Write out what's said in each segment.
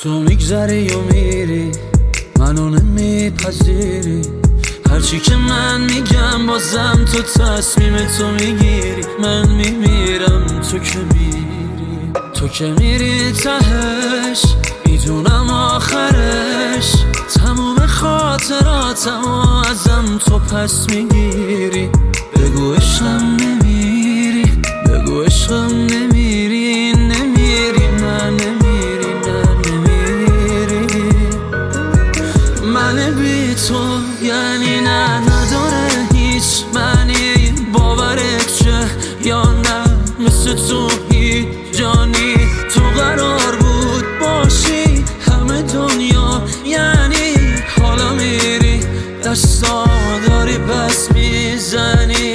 تو میگذری و میری، منو نمیپذیری. هرچی که من میگم بازم تو تصمیم تو میگیری. من میمیرم تو که میری، تو که میری تهش، میدونم آخرش تموم خاطراتم و ازم تو پس میگیری. بگو عشقم نمیری، بگو عشقم نمیری، نمیری نه نمیری نه نمیری. من بی تو یعنی نه، نداره هیچ معنی. باورت چه یا نه، مثل تو هیچ جانی تو قرار بود باشی همه دنیا. یعنی حالا میری دستا داری پس میزنی.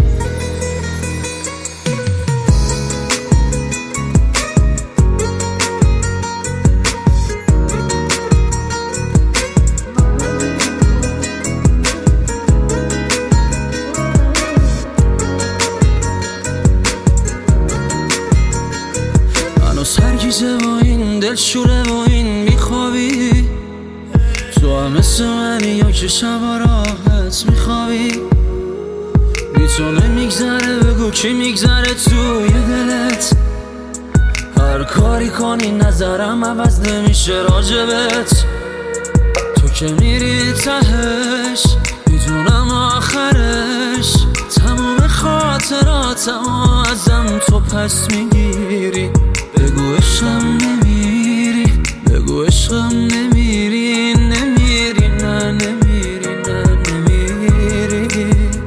سرگیزه و این دلشوره و این میخوابی. تو هم مثل منی یا که شبا راحت میخوابی. بی تو نمیگذره، بگو کی میگذره توی دلت. هر کاری کنی نظرم عوض نمیشه راجبت. تو که میری تهش، میدونم آخرش تموم خاطراتم و ازم تو پس میگیری. بگو عشقم نمیری، بگو عشقم نمیری، نمیری نه نمیری نه نمیری.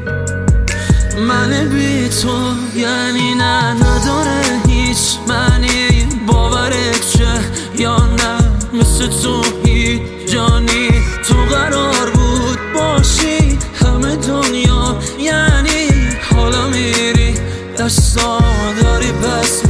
من بی تو یعنی نه، نداره هیچ معنی. باورت چه یا نه، مثل تو هیچ جانی تو قرار بود باشی همه دنیا. یعنی حالا میری دستا داری پس